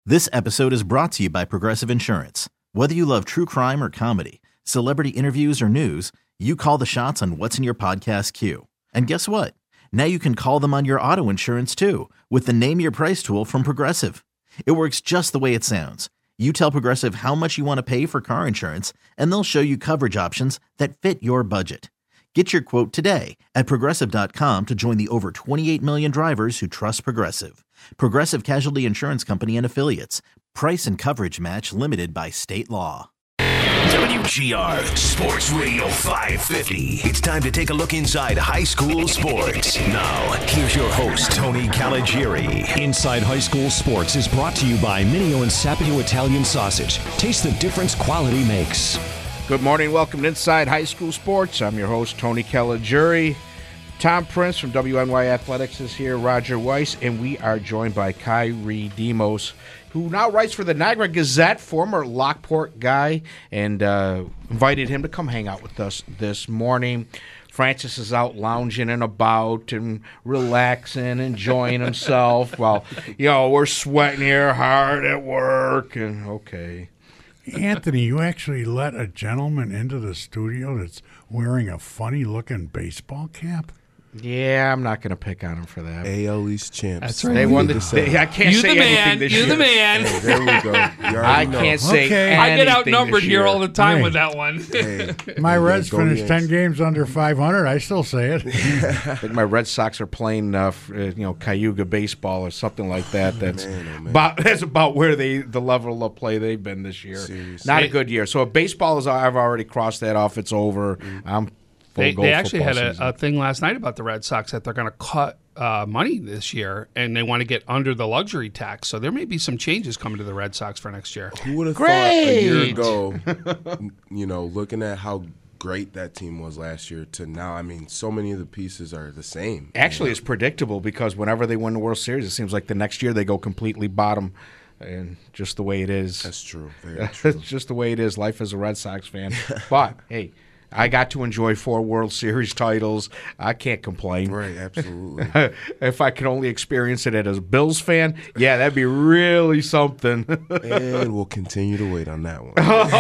This episode is brought to you by Progressive Insurance. Whether you love true crime or comedy, celebrity interviews or news, you call the shots on what's in your podcast queue. And guess what? Now you can call them on your auto insurance too with the Name Your Price tool from Progressive. It works just the way it sounds. You tell Progressive how much you want to pay for car insurance, and they'll show you coverage options that fit your budget. Get your quote today at Progressive.com to join the over 28 million drivers who trust Progressive. Progressive Casualty Insurance Company and Affiliates. Price and coverage match limited by state law. WGR Sports Radio 550. It's time to take a look inside high school sports. Now, here's your host, Tony Caligiuri. Inside High School Sports is brought to you by Mineo and Sapio Italian Sausage. Taste the difference quality makes. Good morning. Welcome to Inside High School Sports. I'm your host, Tony Caligiuri. Tom Prince from WNY Athletics is here, Roger Weiss, and we are joined by Kyrie Demos, who now writes for the Niagara Gazette, former Lockport guy, and invited him to come hang out with us this morning. Francis is out lounging and about and relaxing, enjoying himself while, we're sweating here hard at work. And okay. Anthony, you actually let a gentleman into the studio that's wearing a funny-looking baseball cap? Yeah, I'm not going to pick on him for that. AL East champs. That's right. They won the. I can't say anything this year. You're the man. Hey, there we go. I can't say anything. I get outnumbered here all the time with that one. Hey, my Reds finished 10 games under 500. I still say it. I think my Red Sox are playing, Cayuga baseball or something like that. That's about where the level of play they've been this year. Seriously. Not a good year. So if baseball is, I've already crossed that off. It's over. They actually had a thing last night about the Red Sox that they're going to cut money this year, and they want to get under the luxury tax. So there may be some changes coming to the Red Sox for next year. Who would have thought a year ago, looking at how great that team was last year to now, I mean, so many of the pieces are the same. Actually, it's predictable because whenever they win the World Series, it seems like the next year they go completely bottom. And just the way it is. That's true. Very true. It's just the way it is. Life as a Red Sox fan. But, hey, I got to enjoy 4 World Series titles. I can't complain. Right, absolutely. If I could only experience it as a Bills fan, yeah, that'd be really something. And we'll continue to wait on that one.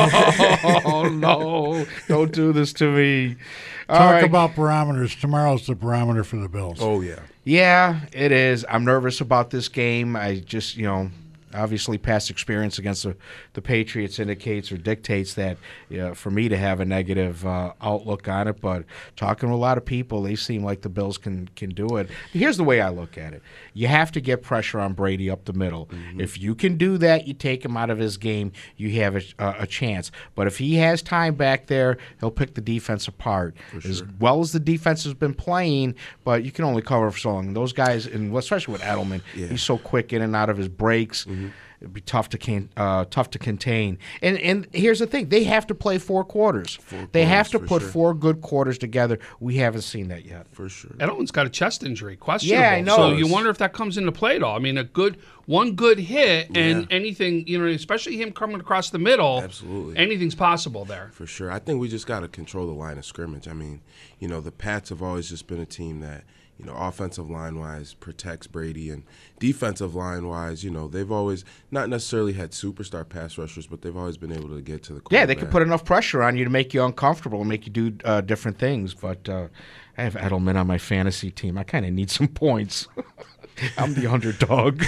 Oh, no. Don't do this to me. Talk about barometers. Tomorrow's the barometer for the Bills. Oh, yeah. Yeah, it is. I'm nervous about this game. I just, obviously, past experience against the Patriots indicates or dictates that for me to have a negative outlook on it. But talking to a lot of people, they seem like the Bills can do it. Here's the way I look at it. You have to get pressure on Brady up the middle. Mm-hmm. If you can do that, you take him out of his game, you have a chance. But if he has time back there, he'll pick the defense apart. Sure. As well as the defense has been playing, but you can only cover for so long. Those guys, and especially with Edelman, he's so quick in and out of his breaks. Mm-hmm. It'd be tough to contain. And here's the thing. They have to play 4 quarters. They have to put 4 good quarters together. We haven't seen that yet. For sure. Edelman's got a chest injury. Questionable. Yeah, I know. So you wonder if that comes into play at all. I mean, one good hit and anything, especially him coming across the middle. Absolutely. Anything's possible there. For sure. I think we just got to control the line of scrimmage. I mean, the Pats have always just been a team that, offensive line-wise protects Brady, and defensive line-wise, they've always not necessarily had superstar pass rushers, but they've always been able to get to the quarterback. Yeah, they can put enough pressure on you to make you uncomfortable and make you do different things. But I have Edelman on my fantasy team. I kind of need some points. I'm the underdog.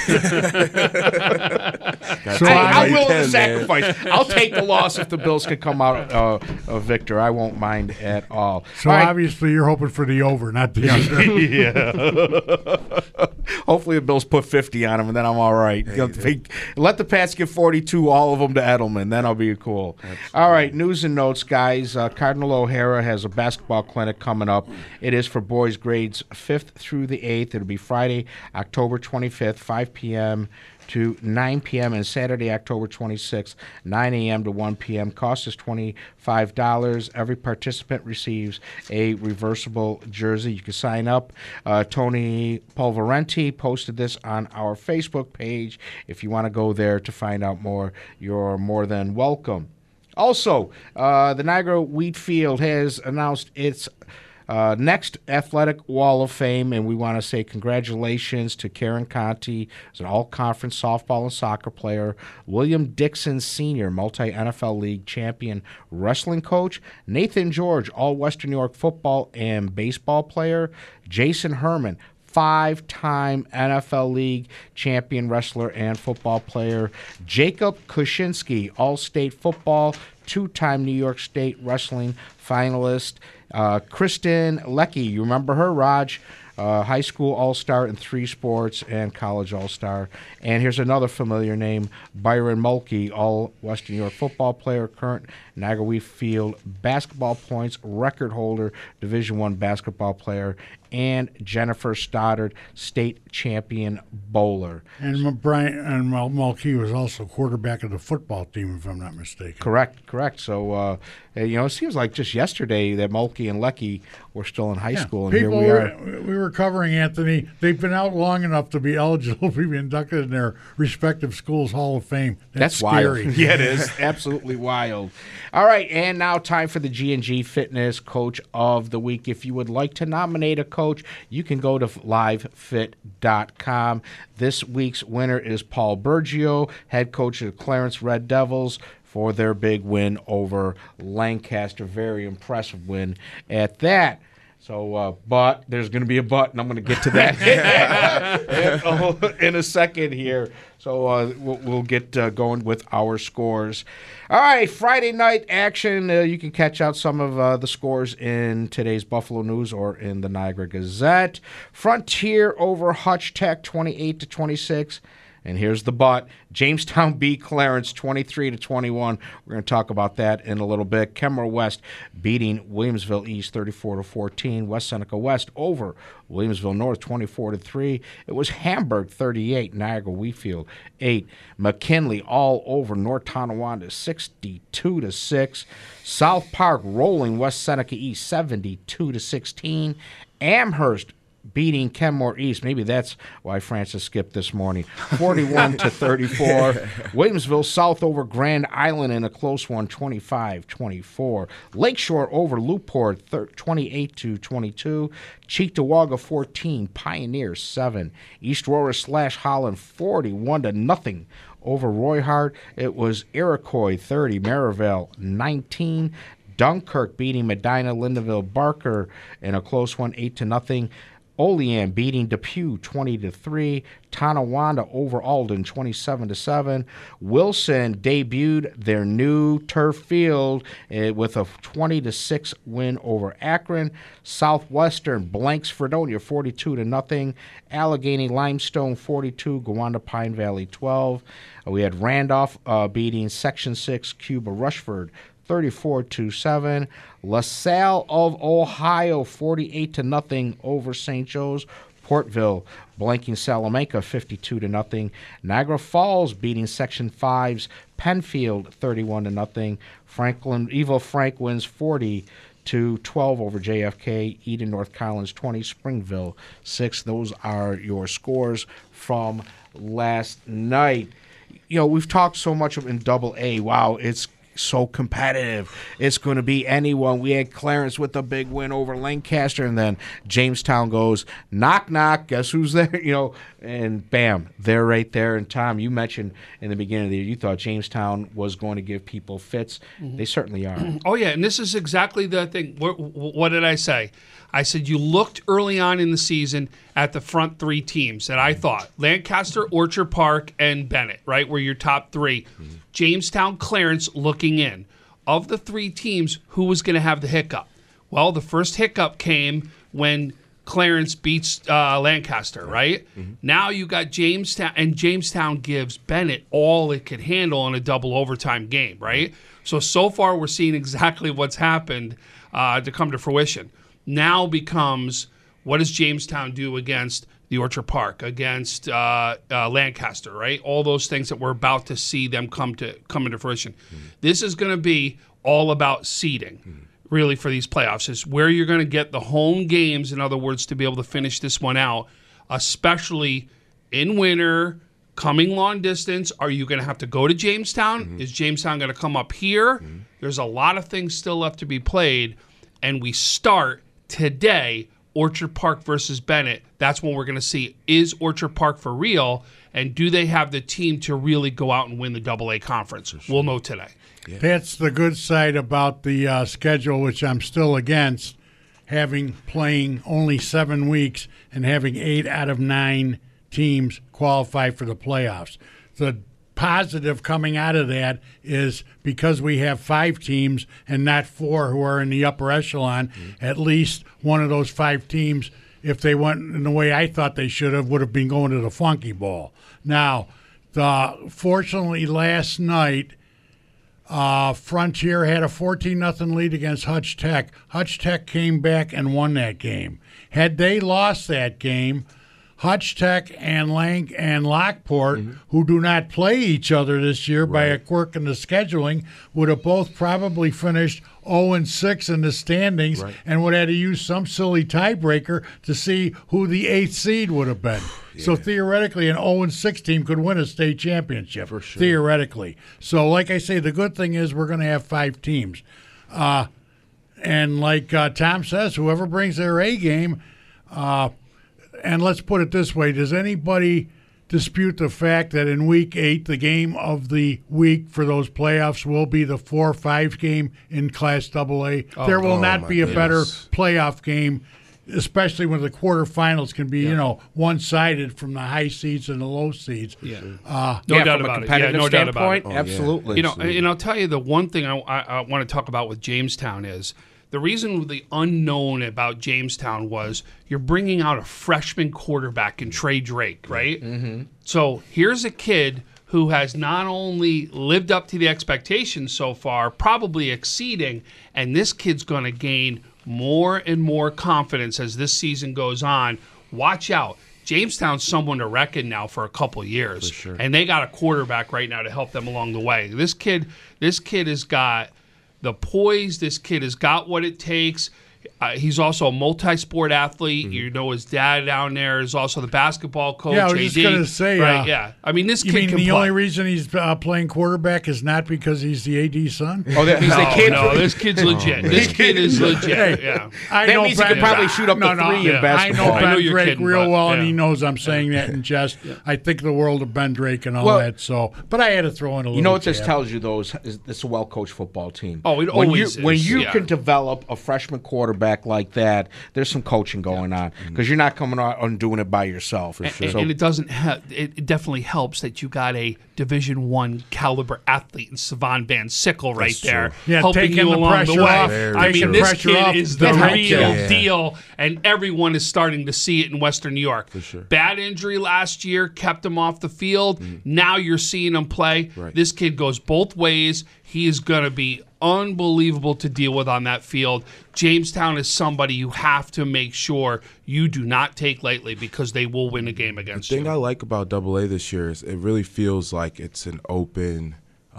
I'm willing to sacrifice. I'll take the loss if the Bills can come out a victor. I won't mind at all. So obviously you're hoping for the over, not the under. Yeah. Hopefully the Bills put 50 on them, and then I'm all right. Let the Pats give 42, all of them to Edelman. Then I'll be cool. Absolutely. All right, news and notes, guys. Cardinal O'Hara has a basketball clinic coming up. It is for boys grades 5th through the 8th. It'll be Friday, October 25th, 5 p.m. to 9 p.m. and Saturday, October 26th, 9 a.m. to 1 p.m. Cost is $25. Every participant receives a reversible jersey. You can sign up. Tony Polverenti posted this on our Facebook page. If you want to go there to find out more, you're more than welcome. Also, the Niagara Wheat Field has announced its Next, Athletic Wall of Fame, and we want to say congratulations to Karen Conti, who's an all-conference softball and soccer player, William Dixon Sr., multi-NFL League champion wrestling coach, Nathan George, all-Western New York football and baseball player, Jason Herman, 5-time NFL League champion wrestler and football player, Jacob Kuczynski, all-state football, 2-time New York State wrestling finalist, Kristen Leckie, you remember her, Raj? High school all-star in 3 sports and college all-star. And here's another familiar name, Byron Mulkey, all-Western New York football player, current Niagara Wheatfield basketball points record holder, Division I basketball player, and Jennifer Stoddard, state champion bowler. And Mulkey was also quarterback of the football team, if I'm not mistaken. Correct. So, it seems like just yesterday that Mulkey and Leckie were still in high school, and here we are. We were covering, Anthony. They've been out long enough to be eligible to be inducted in their respective schools' Hall of Fame. That's scary. Wild. Yeah, it is. Absolutely wild. All right, and now time for the G&G Fitness Coach of the Week. If you would like to nominate a coach, you can go to livefit.com. This week's winner is Paul Bergio, head coach of the Clarence Red Devils, for their big win over Lancaster. Very impressive win at that. So, but there's going to be a but, and I'm going to get to that in a second here. So we'll get going with our scores. All right, Friday night action. You can catch out some of the scores in today's Buffalo News or in the Niagara Gazette. Frontier over Hutch Tech, 28-26. And here's the but. Jamestown beat Clarence 23-21. We're going to talk about that in a little bit. Kenmore West beating Williamsville East 34-14. West Seneca West over Williamsville North 24-3. It was Hamburg 38, Niagara Wheatfield 8. McKinley all over North Tonawanda 62-6. South Park rolling West Seneca East 72-16. Amherst beating Kenmore East. Maybe that's why Francis skipped this morning. 41-34. Williamsville South over Grand Island in a close one, 25-24. Lakeshore over Newport, 28-22. Cheektowaga 14, Pioneer 7. East Aurora / Holland 41-0 over Roy Hart. It was Iroquois 30, Maryvale 19. Dunkirk beating Medina Lindenville Barker in a close one, 8-0. Olean beating Depew 20-3. Tonawanda over Alden 27-7. Wilson debuted their new turf field with a 20-6 win over Akron. Southwestern blanks Fredonia 42-0. Allegheny Limestone 42. Gowanda Pine Valley 12. We had Randolph beating Section 6 Cuba Rushford 34-7. LaSalle of Ohio 48-0 over St. Joe's. Portville blanking Salamanca 52-0. Niagara Falls beating Section 5's Penfield 31-0. Evo Frank wins 40-12 over JFK. Eden North Collins 20. Springville 6. Those are your scores from last night. We've talked so much in Double A. Wow, it's so competitive. It's going to be anyone. We had Clarence with a big win over Lancaster, and then Jamestown goes, knock, knock, guess who's there? And bam, they're right there. And Tom, you mentioned in the beginning of the year, you thought Jamestown was going to give people fits. Mm-hmm. They certainly are. Oh, yeah, and this is exactly the thing. What did I say? I said you looked early on in the season at the front 3 teams that I thought. Lancaster, Orchard Park, and Bennett, right, were your top 3. Mm-hmm. Jamestown, Clarence looking in. Of the 3 teams, who was going to have the hiccup? Well, the first hiccup came when Clarence beats Lancaster, right? Mm-hmm. Now you got Jamestown, and Jamestown gives Bennett all it could handle in a double overtime game, right? So far we're seeing exactly what's happened to come to fruition. Now becomes, what does Jamestown do against the Orchard Park, against Lancaster, right? All those things that we're about to see them come into fruition. Mm-hmm. This is going to be all about seeding, really, for these playoffs. Is where you're going to get the home games, in other words, to be able to finish this one out, especially in winter, coming long distance. Are you going to have to go to Jamestown? Mm-hmm. Is Jamestown going to come up here? Mm-hmm. There's a lot of things still left to be played, and we start today, Orchard Park versus Bennett, that's when we're going to see, is Orchard Park for real, and do they have the team to really go out and win the AA conference? Sure. We'll know today. Yeah. That's the good side about the schedule, which I'm still against, playing only 7 weeks and having 8 out of 9 teams qualify for the playoffs. The positive coming out of that is because we have 5 teams and not 4 who are in the upper echelon, at least one of those 5 teams, if they went in the way I thought they should have, would have been going to the Funky Bowl. Now, fortunately last night, Frontier had a 14-0 lead against Hutch Tech. Hutch Tech came back and won that game. Had they lost that game, Hutch Tech and Lockport, who do not play each other this year by a quirk in the scheduling, would have both probably finished 0-6 in the standings and would have to use some silly tiebreaker to see who the 8th seed would have been. So theoretically, an 0-6 team could win a state championship, for sure. Theoretically. So like I say, the good thing is we're going to have 5 teams. And like Tom says, whoever brings their A game, and let's put it this way, does anybody dispute the fact that in Week 8, the game of the week for those playoffs will be the 4-5 game in Class AA? There will not be a better playoff game, especially when the quarterfinals can be, one-sided from the high seeds and the low seeds. No doubt about it. No doubt about it. Absolutely. And I'll tell you the one thing I want to talk about with Jamestown is the reason the unknown about Jamestown was you're bringing out a freshman quarterback in Trey Drake, right? Mm-hmm. So here's a kid who has not only lived up to the expectations so far, probably exceeding, and this kid's going to gain more and more confidence as this season goes on. Watch out. Jamestown's someone to reckon now for a couple years. For sure. And they got a quarterback right now to help them along the way. This kid has got the poise. This kid has got what it takes. He's also a multi-sport athlete. Mm-hmm. You know, his dad down there is also the basketball coach. Yeah, I was just going to say. Right, yeah. I mean, this kid can play. Only reason he's playing quarterback is not because he's the AD's son? No, this kid's legit. This kid is legit, that means he could probably shoot up the 3 in basketball. I know Ben Drake real well, and he knows I'm saying that in jest. I think the world of Ben Drake and all that. So, but I had to throw in a little. You know what this tells you, though, is it's a well-coached football team. Oh, it always is. When you can develop a freshman quarterback like that, there's some coaching going on because you're not coming out and doing it by yourself. For sure. And it doesn't. It definitely helps that you got a Division I caliber athlete in Savon Van Sickle right there, helping you along the way. I mean, this kid is the real deal, and everyone is starting to see it in Western New York. For sure. Bad injury last year kept him off the field. Now you're seeing him play. Right. This kid goes both ways. He is going to be unbelievable to deal with on that field. Jamestown is somebody you have to make sure you do not take lightly because they will win a game against you. The thing I like about AA this year is it really feels like it's an open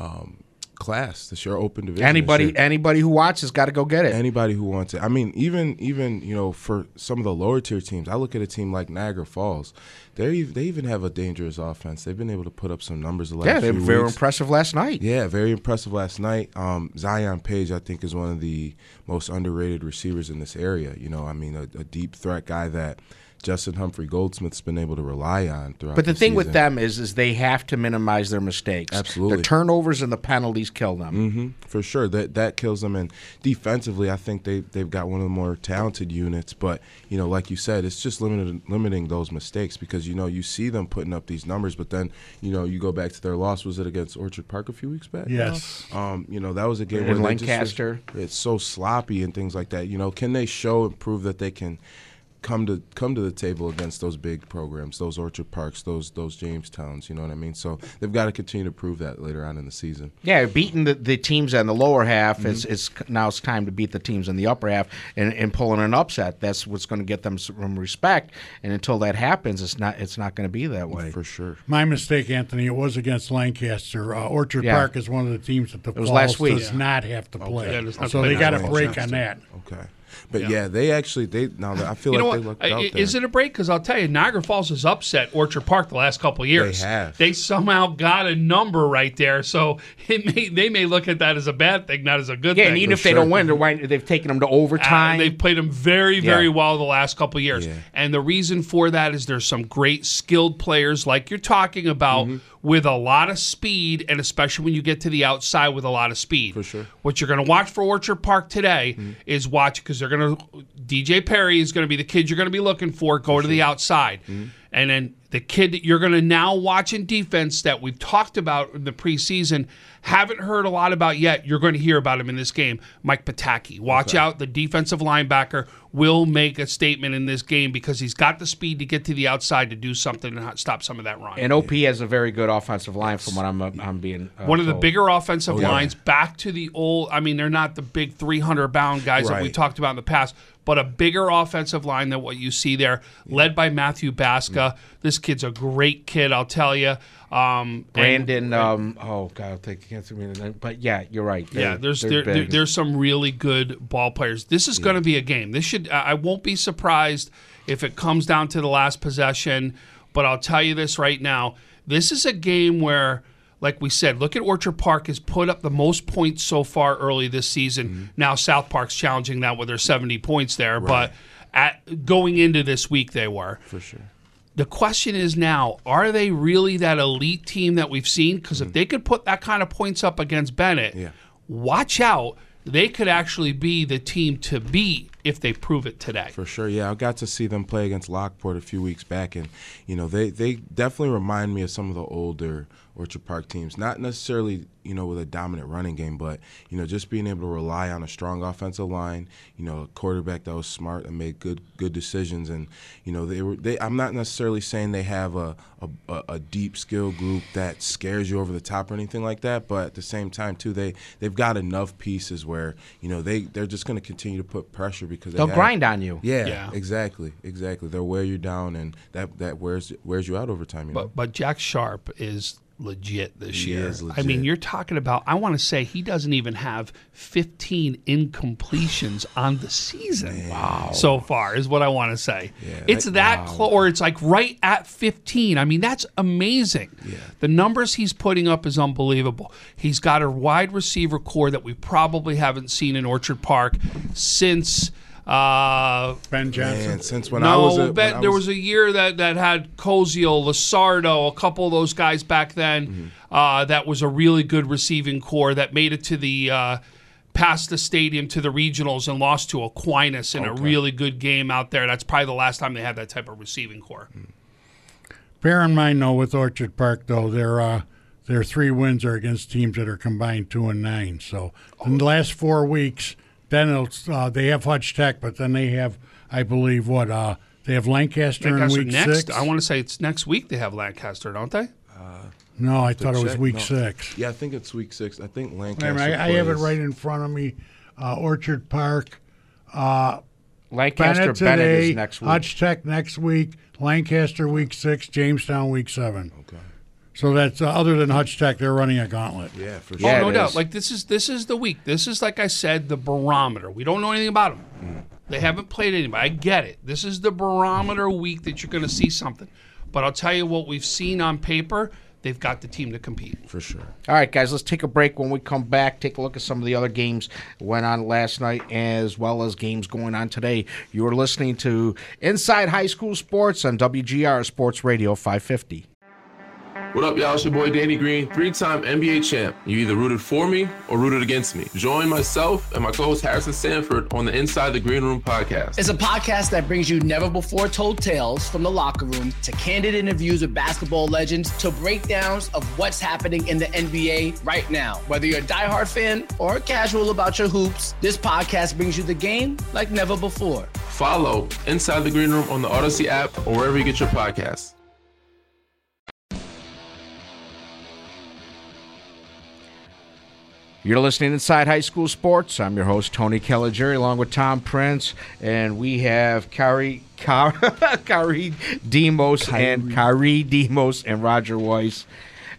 class. This year, open division. Anybody who wants it's got to go get it. Anybody who wants it. I mean, even for some of the lower tier teams, I look at a team like Niagara Falls. They even have a dangerous offense. They've been able to put up some numbers the last few weeks. Very impressive last night. Yeah, very impressive last night. Zion Page, I think, is one of the most underrated receivers in this area. I mean, a deep threat guy that Justin Humphrey Goldsmith's been able to rely on throughout But the thing season. with them is they have to minimize their mistakes. Absolutely. The turnovers and the penalties kill them. Mm-hmm. For sure. That kills them. And defensively, I think they've got one of the more talented units. But, like you said, it's just limiting those mistakes because, you see them putting up these numbers. But then, you go back to their loss. Was it against Orchard Park a few weeks back? Yes. That was a game where Lancaster. It's so sloppy and things like that. Can they show and prove that they can come to the table against those big programs, those Orchard Parks, those Jamestowns, you know what I mean? So they've got to continue to prove that later on in the season. Yeah, beating the teams in the lower half, now it's time to beat the teams in the upper half and pulling an upset. That's what's going to get them some respect. And until that happens, it's not going to be that way. For sure. My mistake, Anthony. It was against Lancaster. Orchard Park is one of the teams that the Falls last week. does not have to play. Yeah, so they got a break on that. Okay. But yeah, I feel like they looked out there. Is it a break? Because I'll tell you, Niagara Falls has upset Orchard Park the last couple of years. They have. They somehow got a number right there, so they may look at that as a bad thing, not as a good thing. Yeah, and even if they don't win, they've taken them to overtime. They've played them very, very well the last couple of years. Yeah. And the reason for that is there's some great skilled players like you're talking about with a lot of speed, and especially when you get to the outside with a lot of speed. For sure. What you're going to watch for Orchard Park today is watch, because they're going to – DJ Perry is going to be the kid you're going to be looking for. Go to the outside. And then the kid that you're going to now watch in defense that we've talked about in the preseason, haven't heard a lot about yet, you're going to hear about him in this game, Mike Pataki. Watch out. The defensive linebacker will make a statement in this game because he's got the speed to get to the outside to do something and stop some of that run. And OP has a very good offensive line from what I'm being one of the told. bigger offensive lines, back to the old, I mean, they're not the big 300-pound guys that we talked about in the past, but a bigger offensive line than what you see there, led by Matthew Baska. This kid's a great kid, I'll tell you. Brandon, oh God, I can't see me. But yeah, you're right. There's some really good ball players. This is going to be a game. This should. I won't be surprised if it comes down to the last possession. But I'll tell you this right now: this is a game where, like we said, look at Orchard Park has put up the most points so far early this season. Now South Park's challenging that with their 70 points there, but going into this week they were for sure. The question is now, are they really that elite team that we've seen? Because if they could put that kind of points up against Bennett, watch out. They could actually be the team to beat if they prove it today. For sure, yeah. I got to see them play against Lockport a few weeks back, and they definitely remind me of some of the older Orchard Park teams. Not necessarily, with a dominant running game, but, just being able to rely on a strong offensive line, a quarterback that was smart and made good decisions. And, I'm not necessarily saying they have a deep skill group that scares you over the top or anything like that, but at the same time, too, they've got enough pieces where, they're just going to continue to put pressure because they'll grind on you. Yeah, exactly. They'll wear you down, and that wears you out over time. But Jack Sharp is legit this year. Is legit. I mean, you're talking about, I want to say he doesn't even have 15 incompletions on the season so far is what I want to say. Yeah, it's that close, or it's like right at 15. I mean, that's amazing. Yeah. The numbers he's putting up is unbelievable. He's got a wide receiver core that we probably haven't seen in Orchard Park since Ben Johnson. Man, since there was a year that had Cozio, Lasardo, a couple of those guys back then. That was a really good receiving core that made it to the past the stadium to the regionals and lost to Aquinas in a really good game out there. That's probably the last time they had that type of receiving core. Bear in mind, though, with Orchard Park, though, their 3 wins are against teams that are combined 2-9. So in the last 4 weeks. Then they have Hutch Tech, but then they have, I believe, they have Lancaster in week next. 6. I want to say it's next week they have Lancaster, don't they? No, I thought it was week 6. Yeah, I think it's week 6. I think Lancaster I have it right in front of me. Orchard Park. Lancaster Bennett is next week. Hutch Tech next week. Lancaster week 6. Jamestown week 7. Okay. So that's other than Hutch Tech, they're running a gauntlet. Yeah, for sure. Oh, no doubt. Like this is the week. This is, like I said, the barometer. We don't know anything about them. They haven't played anybody. I get it. This is the barometer week that you're going to see something. But I'll tell you what we've seen on paper. They've got the team to compete. For sure. All right, guys, let's take a break. When we come back, take a look at some of the other games that went on last night as well as games going on today. You are listening to Inside High School Sports on WGR Sports Radio 550. What up, y'all? It's your boy Danny Green, 3-time NBA champ. You either rooted for me or rooted against me. Join myself and my co-host Harrison Sanford on the Inside the Green Room podcast. It's a podcast that brings you never-before-told tales from the locker room to candid interviews with basketball legends to breakdowns of what's happening in the NBA right now. Whether you're a diehard fan or casual about your hoops, this podcast brings you the game like never before. Follow Inside the Green Room on the Odyssey app or wherever you get your podcasts. You're listening Inside High School Sports. I'm your host, Tony Caligiuri, along with Tom Prince, and we have Kyrie Demos and Roger Weiss.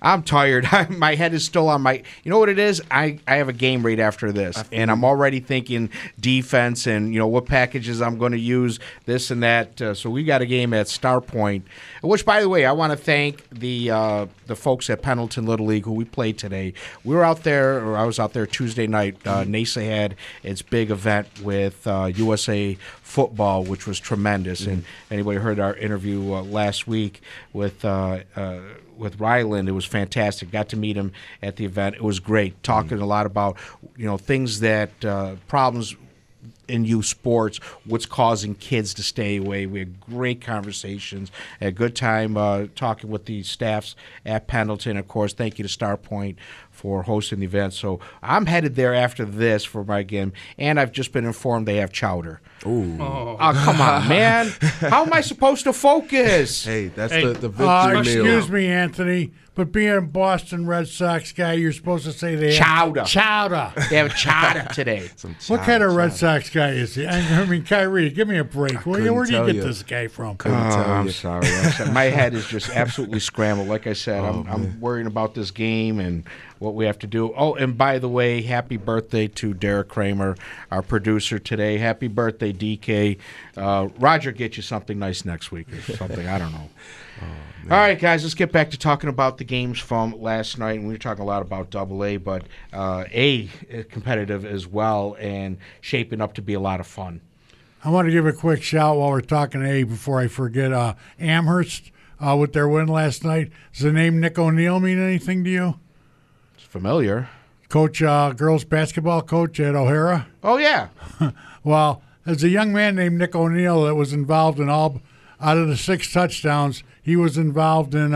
I'm tired. My head is still on my. You know what it is? I have a game right after this, and I'm already thinking defense and what packages I'm going to use, this and that. So we got a game at Star Point, which, by the way, I want to thank the folks at Pendleton Little League who we played today. We were out there, or I was out there Tuesday night. NASA had its big event with USA Football, which was tremendous. And anybody heard our interview last week with Ryland, it was fantastic. Got to meet him at the event. It was great. Talking a lot about things that problems in youth sports, what's causing kids to stay away. We had great conversations. Had a good time talking with the staffs at Pendleton. Of course, thank you to Star Point for hosting the event. So I'm headed there after this for my game, and I've just been informed they have chowder. Ooh. Oh, come on, man. How am I supposed to focus? Hey, that's the victory meal. Excuse me, Anthony, but being a Boston Red Sox guy, you're supposed to say they Chowder. have chowder. They have chowder today. What kind of Red Sox guy is he? I mean, Kyrie, give me a break. Where do you get this guy from? I'm sorry. My head is just absolutely scrambled. Like I said, I'm worrying about this game and what we have to do. Oh, and by the way, happy birthday to Derek Kramer, our producer today. Happy birthday, DK. Roger, get you something nice next week or something. I don't know. All right, guys, let's get back to talking about the games from last night. And we were talking a lot about AA, but A competitive as well and shaping up to be a lot of fun. I want to give a quick shout while we're talking A before I forget. Amherst with their win last night. Does the name Nick O'Neill mean anything to you? It's familiar. Coach, girls basketball coach at O'Hara? Oh, yeah. Well, there's a young man named Nick O'Neill that was involved in out of the 6 touchdowns, he was involved in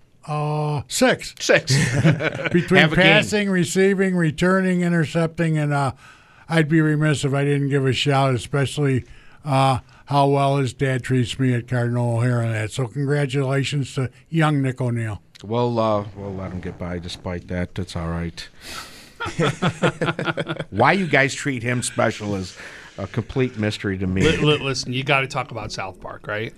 6. 6. Between passing, receiving, returning, intercepting, and I'd be remiss if I didn't give a shout, especially how well his dad treats me at Cardinal O'Hara and that. So congratulations to young Nick O'Neill. We'll let him get by despite that. That's all right. Why you guys treat him special is a complete mystery to me. Listen, you got to talk about South Park, right?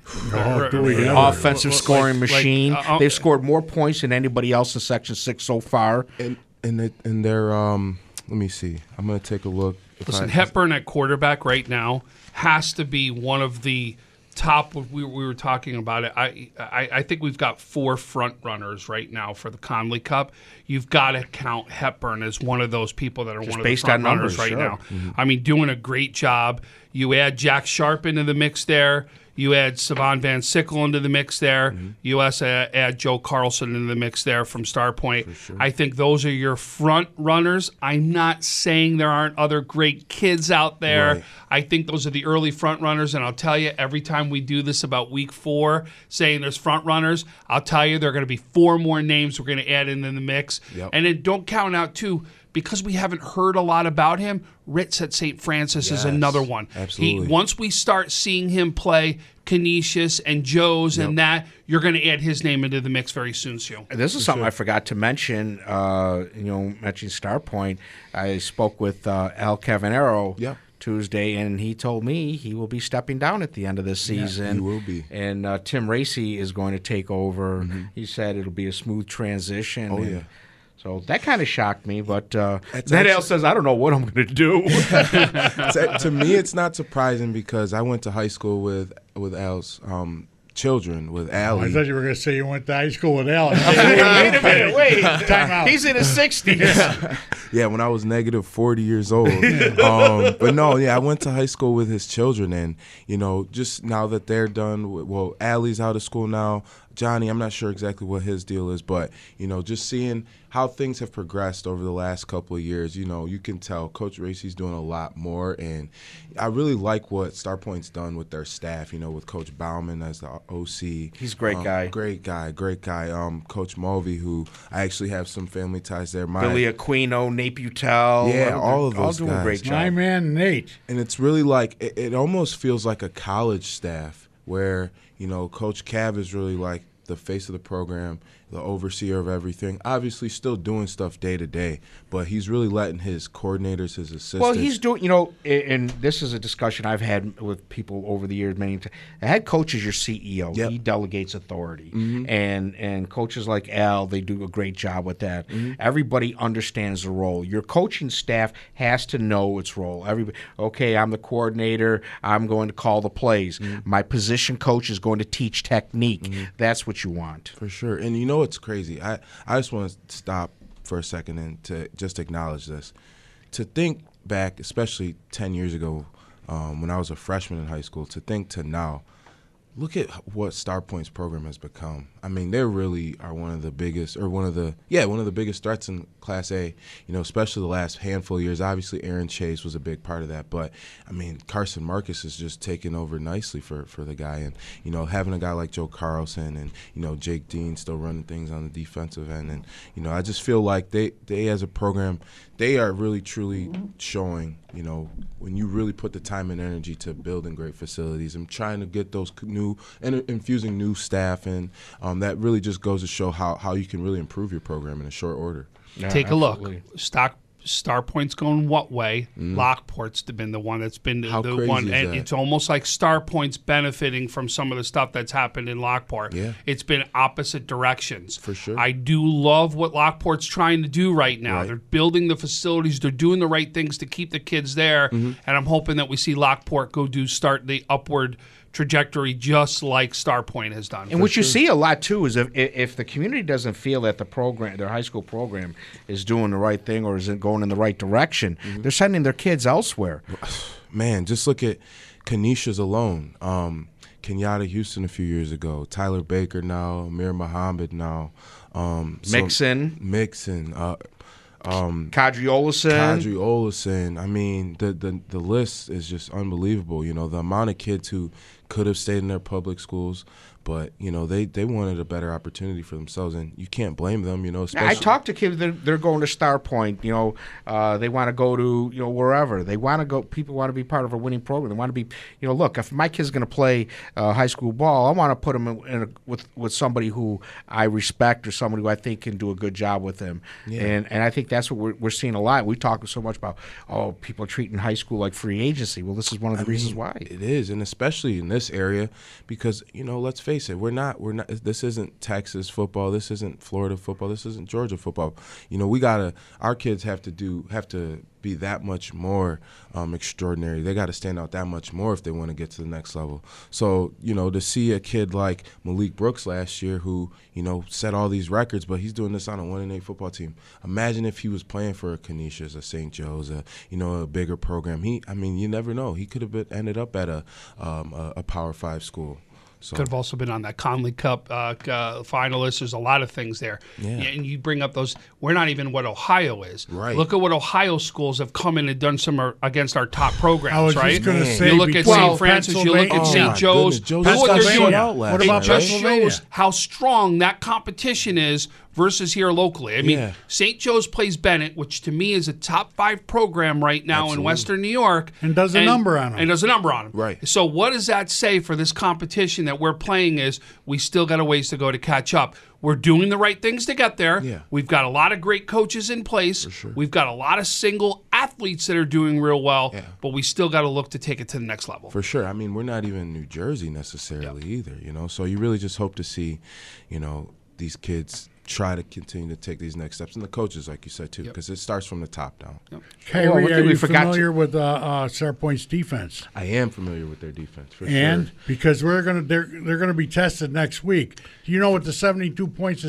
Offensive scoring machine. They've scored more points than anybody else in Section 6 so far. And they're let me see. I'm going to take a look. Listen, Hepburn at quarterback right now has to be one of the top. We were talking about it. I think we've got 4 front runners right now for the Conley Cup. You've got to count Hepburn as one of those people that are just one of the front runners right now. Mm-hmm. I mean, doing a great job. You add Jack Sharp into the mix there. You add Savon Van Sickle into the mix there. Mm-hmm. You also add Joe Carlson into the mix there from Star Point. Sure. I think those are your front runners. I'm not saying there aren't other great kids out there. Right. I think those are the early front runners, and I'll tell you, every time we do this about week 4, saying there's front runners, I'll tell you there are going to be 4 more names we're going to add in the mix. Yep. And then don't count out, too, because we haven't heard a lot about him, Ritz at St. Francis is another one. Absolutely. Once we start seeing him play Canisius and Joe's and that, you're going to add his name into the mix very soon, Sue. This is something I forgot to mention. Mentioning Star Point, I spoke with Al Cavanero Tuesday, and he told me he will be stepping down at the end of this season. Yeah, he will be. And Tim Racy is going to take over. Mm-hmm. He said it'll be a smooth transition. Oh, yeah. So that kind of shocked me, but then Al says, I don't know what I'm going to do. To me, it's not surprising because I went to high school with Al's children, with Allie. I thought you were going to say you went to high school with Al. Wait a minute, wait. Time out. He's in his 60s. Yeah, when I was negative 40 years old. But no, I went to high school with his children, and, just now that they're done, Allie's out of school now. Johnny, I'm not sure exactly what his deal is, but, just seeing how things have progressed over the last couple of years, you can tell Coach Racy's doing a lot more, and I really like what Star Point's done with their staff, with Coach Bauman as the OC. He's a great guy. Great guy. Coach Mulvey, who I actually have some family ties there. Billy Aquino, Nate Butel. Yeah, all of those all doing guys. A great job. My man, Nate. And it's really like, it almost feels like a college staff where, Coach Cav is really like the face of the program, the overseer of everything. Obviously, still doing stuff day to day, but he's really letting his coordinators, his assistants. Well, he's doing, and this is a discussion I've had with people over the years many times. The head coach is your CEO. Yep. He delegates authority, and coaches like Al, they do a great job with that. Everybody understands the role. Your coaching staff has to know its role. Everybody, okay, I'm the coordinator. I'm going to call the plays. My position coach is going to teach technique. That's what you want. For sure. And you know what's crazy? I just want to stop for a second and to just acknowledge this. To think back, especially 10 years ago when I was a freshman in high school, to think to now, look at what Star Point's program has become. I mean, they really are one of the biggest threats in Class A, especially the last handful of years. Obviously, Aaron Chase was a big part of that. But, I mean, Carson Marcus is just taking over nicely for the guy. And, having a guy like Joe Carlson and, Jake Dean still running things on the defensive end. And, I just feel like they as a program, they are really, truly showing, when you really put the time and energy to building great facilities and trying to get those new and infusing new staff in, that really just goes to show how you can really improve your program in a short order. Yeah, take absolutely. A look. Star Point's going what way? Lockport's been the one that's been the one, and it's almost like Star Point's benefiting from some of the stuff that's happened in Lockport. Yeah. It's been opposite directions. For sure. I do love what Lockport's trying to do right now. Right. They're building the facilities. They're doing the right things to keep the kids there, and I'm hoping that we see Lockport start the upward trajectory just like Star Point has done. And what you see a lot too is if the community doesn't feel that the program, their high school program, is doing the right thing or isn't going in the right direction, they're sending their kids elsewhere. Man, just look at Canisius alone. Kenyatta Houston a few years ago, Tyler Baker now, Amir Muhammad now, Mixon. Kadri Olison. I mean, the list is just unbelievable. The amount of kids who could have stayed in their public schools, but they wanted a better opportunity for themselves, and you can't blame them. Especially I talk to kids; they're going to Star Point. They want to go to wherever they want to go. People want to be part of a winning program. They want to be look. If my kid's going to play high school ball, I want to put him with somebody who I respect or somebody who I think can do a good job with him. Yeah. And I think that's what we're seeing a lot. We talk so much about people are treating high school like free agency. Well, this is one of the reasons why it is, and especially in this area because let's face it, we're not. This isn't Texas football. This isn't Florida football. This isn't Georgia football. Our kids have to be that much more extraordinary. They got to stand out that much more if they want to get to the next level. So, to see a kid like Malik Brooks last year who, set all these records, but he's doing this on a 1-8 football team. Imagine if he was playing for a Canisius, a St. Joe's, a bigger program. You never know. He could have ended up at a Power 5 school. So. Could have also been on that Conley Cup finalist. There's a lot of things there. Yeah. And you bring up those. We're not even what Ohio is. Right. Look at what Ohio schools have come in and done against our top programs, I was right? just going to say, you look at St. Francis, you look at St. Joe's. Joe's Look what they're doing. What about it just Pennsylvania? shows how strong that competition is versus here locally. I mean, St. Joe's plays Bennett, which to me is a top 5 program right now in Western New York. And does a number on them. Right. So what does that say for this competition that we're playing is we still got a ways to go to catch up. We're doing the right things to get there. Yeah. We've got a lot of great coaches in place. For sure. We've got a lot of single athletes that are doing real well, but we still got to look to take it to the next level. For sure. I mean, we're not even New Jersey necessarily either, So you really just hope to see, these kids try to continue to take these next steps. And the coaches, like you said, too, because it starts from the top down. Kyrie, are you familiar with Star Point's defense? I am familiar with their defense, for and sure. Because they're going to be tested next week. Do you know what the 72 points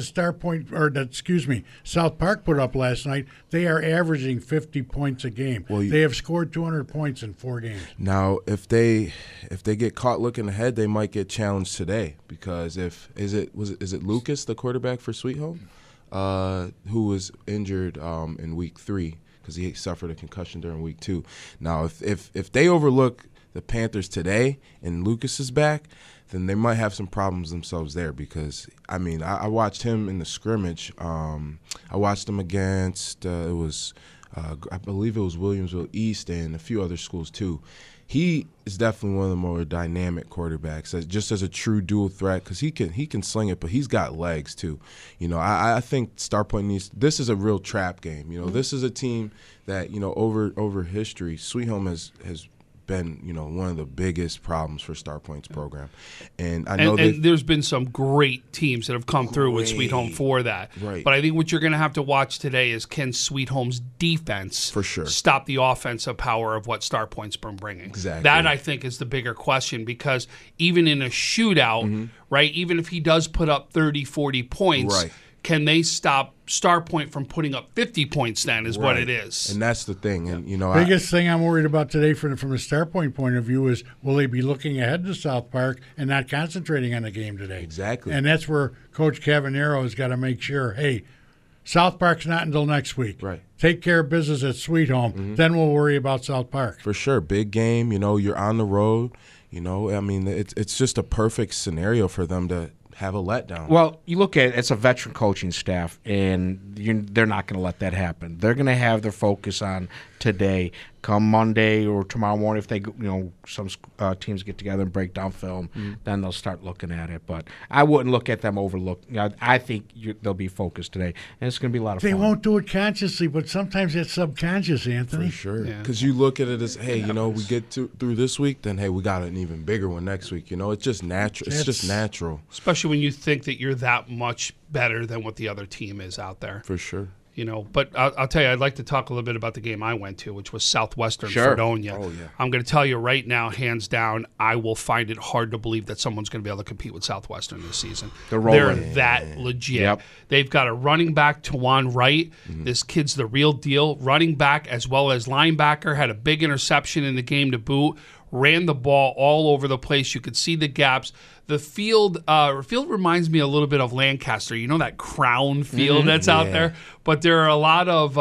that South Park put up last night? They are averaging 50 points a game. Well, they have scored 200 points in 4 games. Now, if they get caught looking ahead, they might get challenged today because is it Lucas, the quarterback for Sweet Home, who was injured in week 3 because he suffered a concussion during week 2. Now, if they overlook the Panthers today and Lucas is back, then they might have some problems themselves there because, I watched him in the scrimmage. I watched him against, it was I believe it was Williamsville East and a few other schools too. He is definitely one of the more dynamic quarterbacks, just as a true dual threat, because he can sling it, but he's got legs too. I think Starpoint needs. This is a real trap game. This is a team that over history, Sweet Home has been one of the biggest problems for Starpoint's program, and I know and there's been some great teams that have come through with Sweet Home for that. Right. But I think what you're going to have to watch today is can Sweet Home's defense for sure stop the offensive power of what Starpoint's been bringing. Exactly. That I think is the bigger question, because even in a shootout, right? Even if he does put up 30, 40 points. Right. Can they stop Starpoint from putting up 50 points then is what it is. And that's the thing. And biggest thing I'm worried about today from the Starpoint point of view is, will they be looking ahead to South Park and not concentrating on the game today? Exactly. And that's where Coach Cavanero has got to make sure, hey, South Park's not until next week. Right. Take care of business at Sweet Home. Then we'll worry about South Park. For sure. Big game. You're on the road. It's just a perfect scenario for them to have a letdown. Well, you look at it's a veteran coaching staff, and they're not going to let that happen. They're going to have their focus on today. Come Monday or tomorrow morning, if they some teams get together and break down film, then they'll start looking at it. But I wouldn't look at them overlook. I think they'll be focused today, and it's going to be a lot of fun. They won't do it consciously, but sometimes it's subconscious, Anthony. For sure, because you look at it as, hey, we get through this week, then hey, we got an even bigger one next week. It's just natural. It's just natural, especially when you think that you're that much better than what the other team is out there. For sure. But I'll tell you, I'd like to talk a little bit about the game I went to, which was Southwestern Fredonia. Oh, yeah. I'm going to tell you right now, hands down, I will find it hard to believe that someone's going to be able to compete with Southwestern this season. They're that legit. Yep. They've got a running back, Tawan Wright. This kid's the real deal. Running back as well as linebacker, had a big interception in the game to boot. Ran the ball all over the place. You could see the gaps. The field reminds me a little bit of Lancaster. That crown field that's out there. But there are a lot of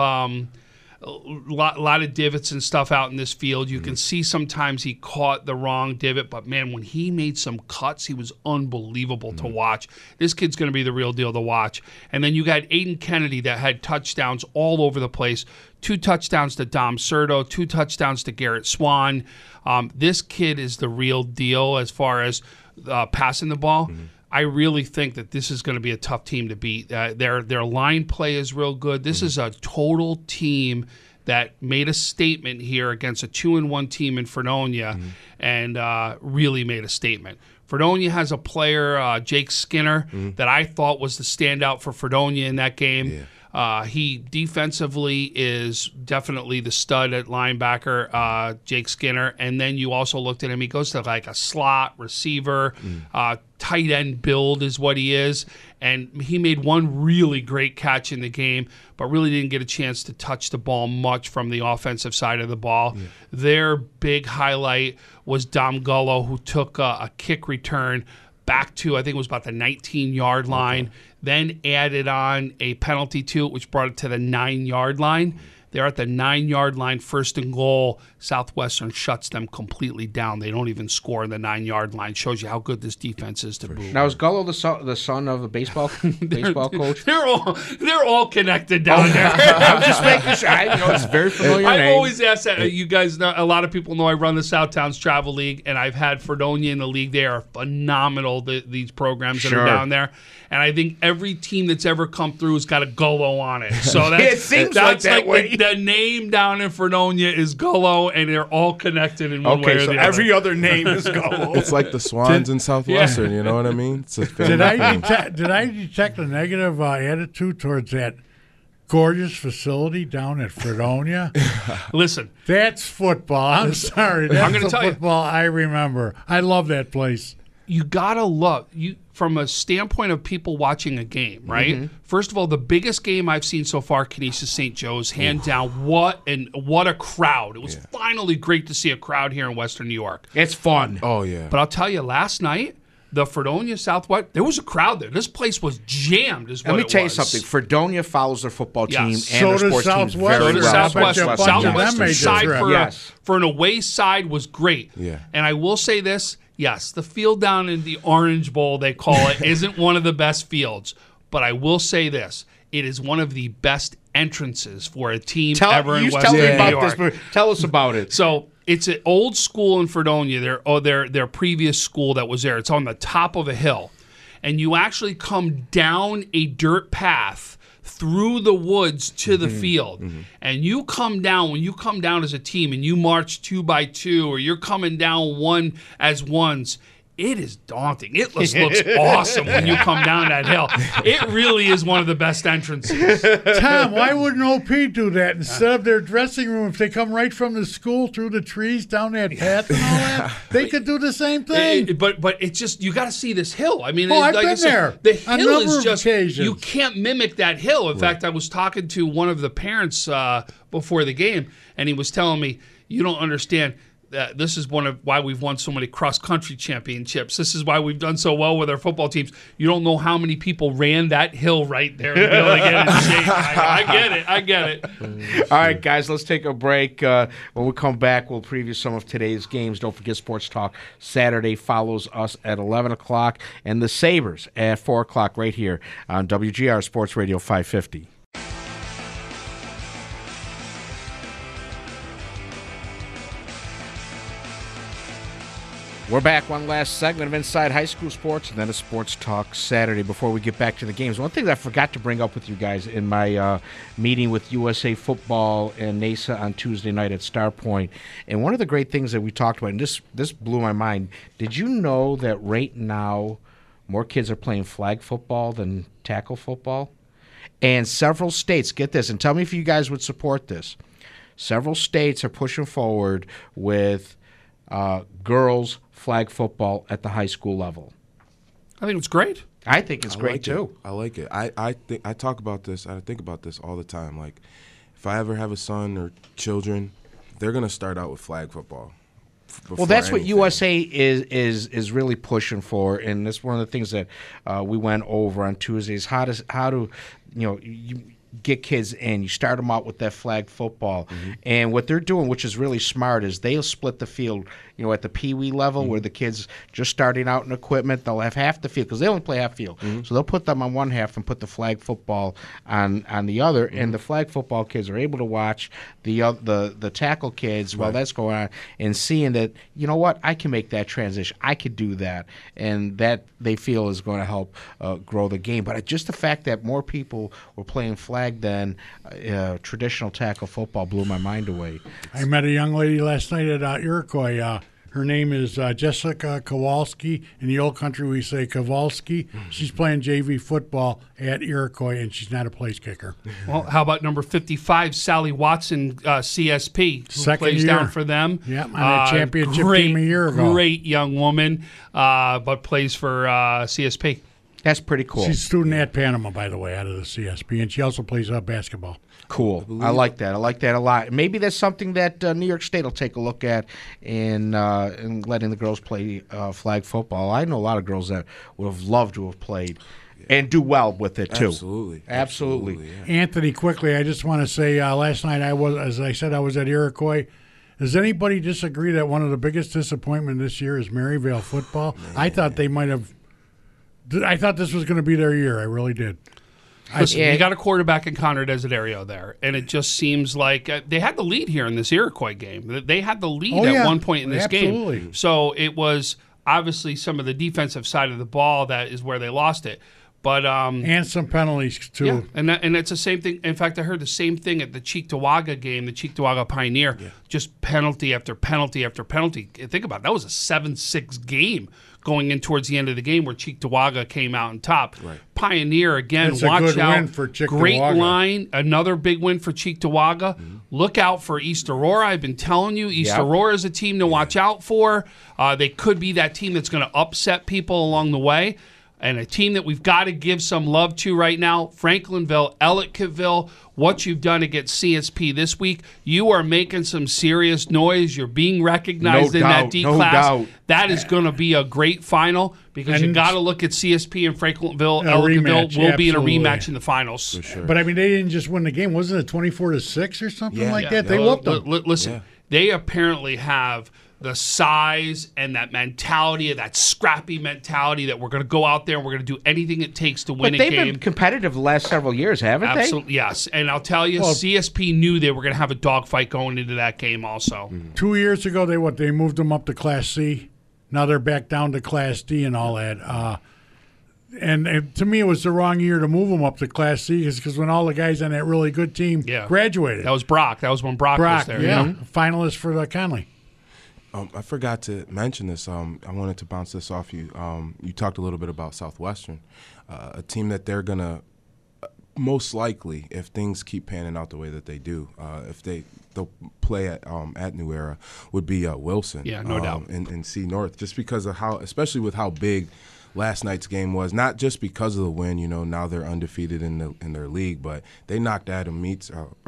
divots and stuff out in this field. You can see sometimes he caught the wrong divot. But, man, when he made some cuts, he was unbelievable to watch. This kid's going to be the real deal to watch. And then you got Aiden Kennedy that had touchdowns all over the place. 2 touchdowns to Dom Serto, 2 touchdowns to Garrett Swan. This kid is the real deal as far as passing the ball. I really think that this is going to be a tough team to beat. Their line play is real good. This is a total team that made a statement here against a 2-1 team in Fredonia and really made a statement. Fredonia has a player, Jake Skinner, that I thought was the standout for Fredonia in that game. Yeah. He defensively is definitely the stud at linebacker, Jake Skinner. And then you also looked at him. He goes to like a slot receiver, tight end build is what he is. And he made one really great catch in the game, but really didn't get a chance to touch the ball much from the offensive side of the ball. Yeah. Their big highlight was Dom Gullo, who took a kick return back to, I think it was about the 19-yard line, then added on a penalty to it, which brought it to the 9-yard line. They're at the 9-yard line, 1st and goal. Southwestern shuts them completely down. They don't even score in the 9-yard line. Shows you how good this defense is to boot. Now, is Gullo the son of a baseball coach? They're all connected down there. I'm just making sure. It's very familiar I've name. always asked that. You guys know, a lot of people know I run the Southtowns Travel League, and I've had Fredonia in the league. They are phenomenal, these programs that are down there. And I think every team that's ever come through has got a Gullo on it. So it seems like that way. The name down in Fredonia is Gullo, and they're all connected in one way or the other. Every other name is Gullo. It's like the Swans in Southwestern, you know what I mean? It's a did I detect a negative attitude towards that gorgeous facility down at Fredonia? Listen. That's football. I'm sorry. That's the football I remember. I love that place. You gotta love from a standpoint of people watching a game, right? Mm-hmm. First of all, the biggest game I've seen so far, Canisius St. Joe's, hand down. What a crowd! It was finally great to see a crowd here in Western New York. It's fun. Oh yeah. But I'll tell you, last night, the Fredonia Southwest, there was a crowd there. This place was jammed. Let me tell you something. Fredonia follows their football team and their sports teams very well. So does Southwestern. Southwestern side for an away side was great. Yeah. And I will say this. Yes, the field down in the Orange Bowl, they call it, isn't one of the best fields. But I will say this. it is one of the best entrances for a team ever in Western New New York. York. Tell us about it. So it's an old school in Fredonia. Their previous school that was there. It's on the top of a hill, and you actually come down a dirt path through the woods to the field. And you come down, when you come down as a team and you march 2 by 2, or you're coming down one as ones, it is daunting. It looks awesome when you come down that hill. It really is one of the best entrances. Tom, why wouldn't OP do that instead of their dressing room? If they come right from the school through the trees down that path and all that, they could do the same thing. But it's just, you got to see this hill. I mean, I've like been I said, there the on a hill number is of just, occasions. you can't mimic that hill. In fact, I was talking to one of the parents before the game, and he was telling me, you don't understand. This is one of why we've won so many cross-country championships. This is why we've done so well with our football teams. You don't know how many people ran that hill right there to be able to get in shape. I get it. All right, guys, let's take a break. When we come back, we'll preview some of today's games. Don't forget Sports Talk Saturday follows us at 11 o'clock, and the Sabres at 4 o'clock right here on WGR Sports Radio 550. We're back. One last segment of Inside High School Sports and then a Sports Talk Saturday before we get back to the games. One thing that I forgot to bring up with you guys in my meeting with USA Football and NASA on Tuesday night at Star Point, and one of the great things that we talked about, and this blew my mind, did you know that right now more kids are playing flag football than tackle football? And several states, get this, and tell me if you guys would support this, several states are pushing forward with girls flag football at the high school level. I think it's great. I think it's great too. I like it. I think I talk about this. I think about this all the time. Like, if I ever have a son or children, they're gonna start out with flag football. Well, that's what USA is really pushing for, and that's one of the things that we went over on Tuesdays. How to you get kids in. You start them out with that flag football, and what they're doing, which is really smart, is they'll split the field. At the Pee-wee level, where the kids just starting out in equipment, they'll have half the field because they only play half field. So they'll put them on one half and put the flag football on the other, and the flag football kids are able to watch the tackle kids while that's going on and seeing that, you know what, I can make that transition. I could do that, and that they feel is going to help grow the game. But just the fact that more people were playing flag than traditional tackle football blew my mind away. I met a young lady last night at Iroquois. Her name is Jessica Kowalski. In the old country, we say Kowalski. She's playing JV football at Iroquois, and she's not a place kicker. Well, how about number 55, Sally Watson, CSP, who Second plays year. down for them? Yeah, on a championship team a year ago. Great young woman, but plays for CSP. That's pretty cool. She's a student at Panama, by the way, out of the CSP, and she also plays basketball. Cool. I like that. I like that a lot. Maybe that's something that New York State will take a look at in letting the girls play flag football. I know a lot of girls that would have loved to have played and do well with it too. Absolutely. Yeah. Anthony, quickly, I just want to say last night I was at Iroquois. Does anybody disagree that one of the biggest disappointments this year is Maryvale football? I thought they might have. I thought this was going to be their year. I really did. Listen, you got a quarterback in Connor Desiderio there, and it just seems like they had the lead here in this Iroquois game. They had the lead at one point in this game. So it was obviously some of the defensive side of the ball that is where they lost it. But and some penalties too. Yeah, and it's the same thing. In fact, I heard the same thing at the Cheektowaga game, the Cheektowaga Pioneer. Yeah. Just penalty after penalty after penalty. Think about it, that was a 7-6 game going in towards the end of the game where Cheektowaga came out on top. Right. Pioneer, again, it's watch a good out. Win for Cheektowaga. Great line, another big win for Cheektowaga. Look out for East Aurora. I've been telling you, East Aurora is a team to watch out for. They could be that team that's going to upset people along the way. And a team that we've got to give some love to right now, Franklinville, Ellicottville, what you've done against CSP this week, you are making some serious noise. You're being recognized in that D class. That is going to be a great final because you got to look at CSP and Franklinville. Ellicottville will be in a rematch in the finals. For sure. But, I mean, they didn't just win the game. Wasn't it 24-6 or something like that? They whooped them. Listen, they apparently have the size and that mentality, that scrappy mentality that we're going to go out there and we're going to do anything it takes to win but a game. they've been competitive the last several years, haven't they? Absolutely, yes. And I'll tell you, CSP knew they were going to have a dogfight going into that game also. 2 years ago, they moved them up to Class C. Now they're back down to Class D and all that. And to me, it was the wrong year to move them up to Class C because when all the guys on that really good team graduated. That was Brock. That was when Brock was there. Yeah, finalist for the Conley. I forgot to mention this. I wanted to bounce this off you. You talked a little bit about Southwestern, a team that they're going to most likely, if things keep panning out the way that they do, if they'll play at New Era, would be Wilson. Yeah, no doubt. In C North, just because of especially with how big last night's game was, not just because of the win. Now they're undefeated in their league, but they knocked Adam Meats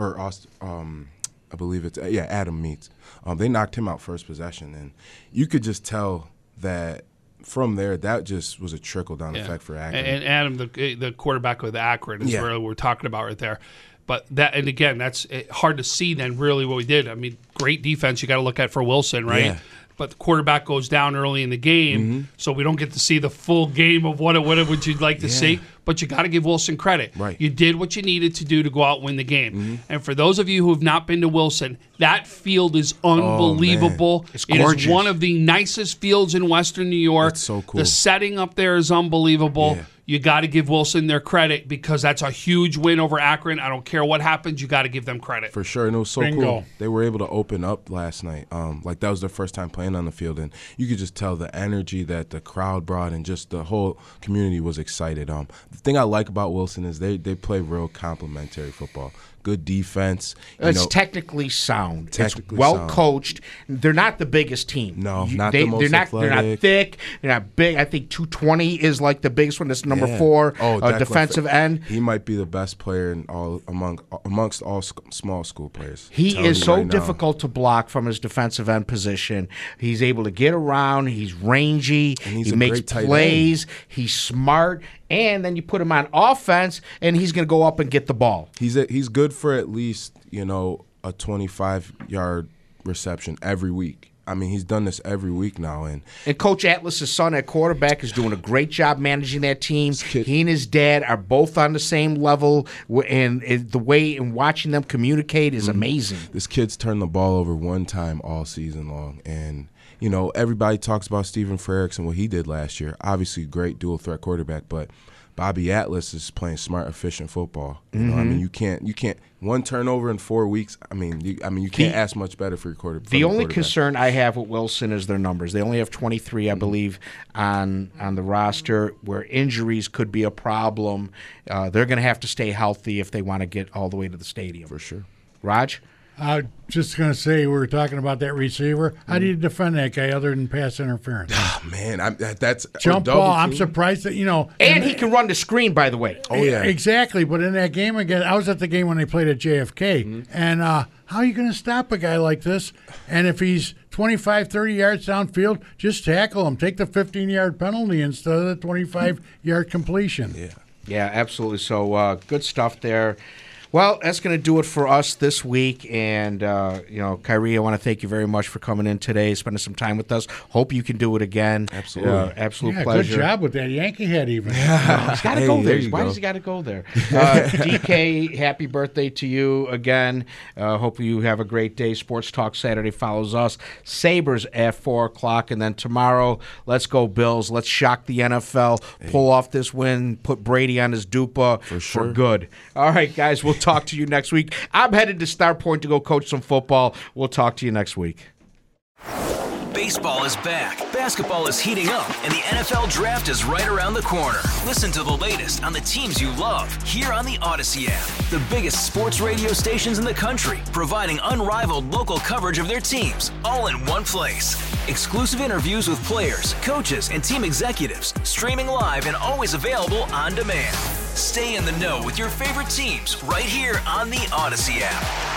I believe it's Adam Meats. They knocked him out first possession, and you could just tell that from there that just was a trickle down effect for Akron. And Adam, the quarterback with Akron, is what we're talking about right there. But that, and again, that's hard to see. Then really what we did. I mean, great defense. You got to look at for Wilson, right? Yeah. But the quarterback goes down early in the game, so we don't get to see the full game of what would you like to see. But you got to give Wilson credit. Right. You did what you needed to do to go out and win the game. And for those of you who have not been to Wilson, that field is unbelievable. It's it gorgeous. is one of the nicest fields in Western New York. It's so cool. The setting up there is unbelievable. Yeah. You got to give Wilson their credit because that's a huge win over Akron. I don't care what happens. You got to give them credit. For sure, and it was so cool. They were able to open up last night. Like that was their first time playing on the field, and you could just tell the energy that the crowd brought, and just the whole community was excited. The thing I like about Wilson is they play real complementary football. Good defense. It's technically sound. Technically it's well sound. Coached. They're not the biggest team. No, not the most athletic. They're not thick. They're not big. I think 220 is like the biggest one. That's number 4. Defensive end. He might be the best player in amongst all small school players. He is so difficult to block from his defensive end position. He's able to get around. He's rangy. And he makes plays. He's smart. And then you put him on offense, and he's going to go up and get the ball. He's good for at least a 25-yard reception every week. I mean, he's done this every week now. And Coach Atlas's son at quarterback is doing a great job managing that team. He and his dad are both on the same level, and the way in watching them communicate is amazing. This kid's turned the ball over one time all season long, and everybody talks about Stephen Frericks and what he did last year. Obviously, great dual threat quarterback, but Bobby Atlas is playing smart, efficient football. I mean, you can't one turnover in 4 weeks. I mean, you can't ask much better for your quarterback. The only concern I have with Wilson is their numbers. They only have 23, I believe, on the roster, where injuries could be a problem. They're going to have to stay healthy if they want to get all the way to the stadium. For sure. Raj? I was just going to say, we were talking about that receiver. How do you defend that guy other than pass interference? Oh, man, that's jump ball. I'm surprised that, And he can run the screen, by the way. Oh, yeah. Exactly. But in that game again, I was at the game when they played at JFK. And how are you going to stop a guy like this? And if he's 25, 30 yards downfield, just tackle him. Take the 15-yard penalty instead of the 25-yard completion. Yeah, absolutely. So good stuff there. Well, that's going to do it for us this week. And, Kyrie, I want to thank you very much for coming in today, spending some time with us. Hope you can do it again. Absolutely. Absolute pleasure. Good job with that Yankee head even. He's got to go there. Why does he got to go there? DK, happy birthday to you again. Hope you have a great day. Sports Talk Saturday follows us. Sabres at 4 o'clock. And then tomorrow, let's go Bills. Let's shock the NFL. Pull off this win. Put Brady on his dupa for good. All right, guys, we'll talk to you next week. I'm headed to Star Point to go coach some football. We'll talk to you next week. Baseball is back, basketball is heating up, and the NFL Draft is right around the corner. Listen to the latest on the teams you love here on the Odyssey app. The biggest sports radio stations in the country, providing unrivaled local coverage of their teams, all in one place. Exclusive interviews with players, coaches, and team executives, streaming live and always available on demand. Stay in the know with your favorite teams right here on the Odyssey app.